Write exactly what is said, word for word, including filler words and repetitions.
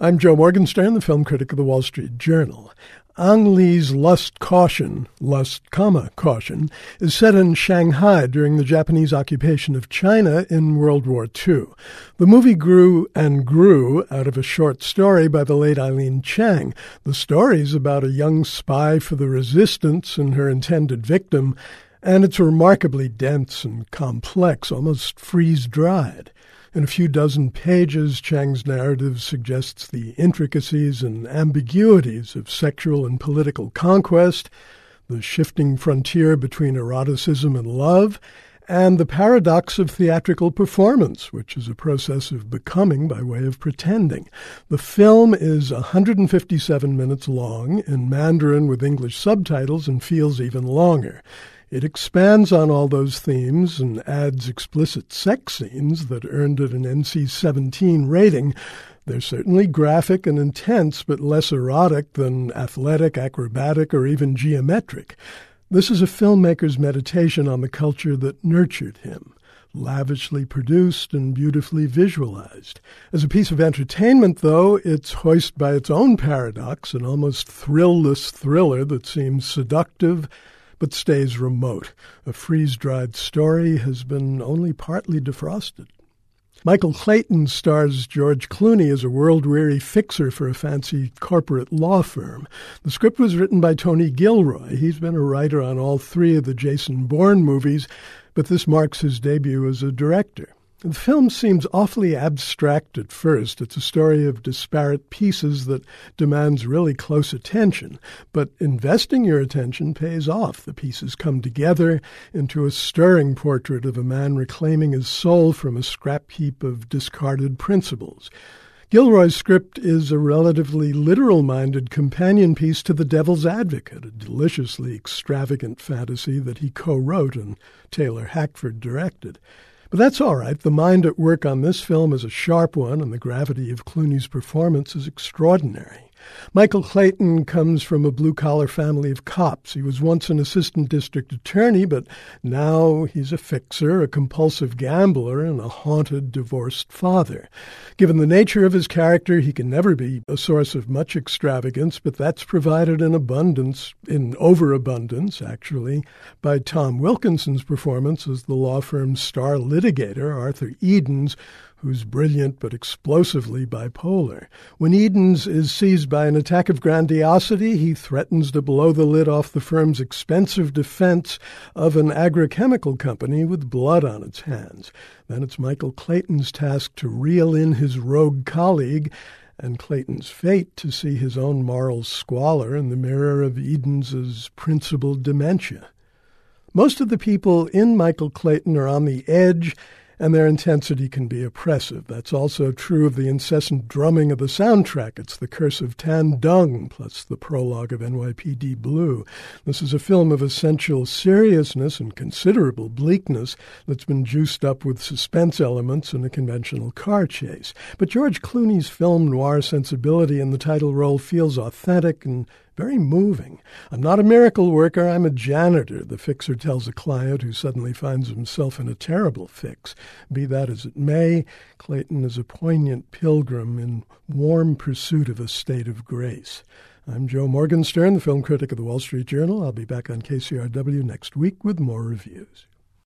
I'm Joe Morgenstern, the film critic of the Wall Street Journal. Ang Lee's Lust Caution, Lust, comma, Caution, is set in Shanghai during the Japanese occupation of China in World War Two. The movie grew and grew out of a short story by the late Eileen Chang. The story's about a young spy for the resistance and her intended victim, and it's remarkably dense and complex, almost freeze-dried. In a few dozen pages, Chang's narrative suggests the intricacies and ambiguities of sexual and political conquest, the shifting frontier between eroticism and love, and the paradox of theatrical performance, which is a process of becoming by way of pretending. The film is one hundred fifty-seven minutes long in Mandarin with English subtitles and feels even longer. It expands on all those themes and adds explicit sex scenes that earned it an N C seventeen rating. They're certainly graphic and intense, but less erotic than athletic, acrobatic, or even geometric. This is a filmmaker's meditation on the culture that nurtured him, lavishly produced and beautifully visualized. As a piece of entertainment, though, it's hoist by its own paradox, an almost thrill-less thriller that seems seductive but stays remote. A freeze-dried story has been only partly defrosted. Michael Clayton stars George Clooney as a world-weary fixer for a fancy corporate law firm. The script was written by Tony Gilroy. He's been a writer on all three of the Jason Bourne movies, but this marks his debut as a director. The film seems awfully abstract at first. It's a story of disparate pieces that demands really close attention. But investing your attention pays off. The pieces come together into a stirring portrait of a man reclaiming his soul from a scrap heap of discarded principles. Gilroy's script is a relatively literal-minded companion piece to The Devil's Advocate, a deliciously extravagant fantasy that he co-wrote and Taylor Hackford directed. But that's all right. The mind at work on this film is a sharp one, and the gravity of Clooney's performance is extraordinary. Michael Clayton comes from a blue-collar family of cops. He was once an assistant district attorney, but now he's a fixer, a compulsive gambler, and a haunted, divorced father. Given the nature of his character, he can never be a source of much extravagance, but that's provided in abundance, in overabundance, actually, by Tom Wilkinson's performance as the law firm's star litigator, Arthur Edens, who's brilliant but explosively bipolar. When Edens is seized by an attack of grandiosity, he threatens to blow the lid off the firm's expensive defense of an agrochemical company with blood on its hands. Then it's Michael Clayton's task to reel in his rogue colleague, and Clayton's fate to see his own moral squalor in the mirror of Edens's principled dementia. Most of the people in Michael Clayton are on the edge, and their intensity can be oppressive. That's also true of the incessant drumming of the soundtrack. It's the Curse of Tan Dung, plus the prologue of N Y P D Blue. This is a film of essential seriousness and considerable bleakness that's been juiced up with suspense elements and a conventional car chase. But George Clooney's film noir sensibility in the title role feels authentic and very moving. I'm not a miracle worker, I'm a janitor, the fixer tells a client who suddenly finds himself in a terrible fix. Be that as it may, Clayton is a poignant pilgrim in warm pursuit of a state of grace. I'm Joe Morgenstern, the film critic of the Wall Street Journal. I'll be back on K C R W next week with more reviews.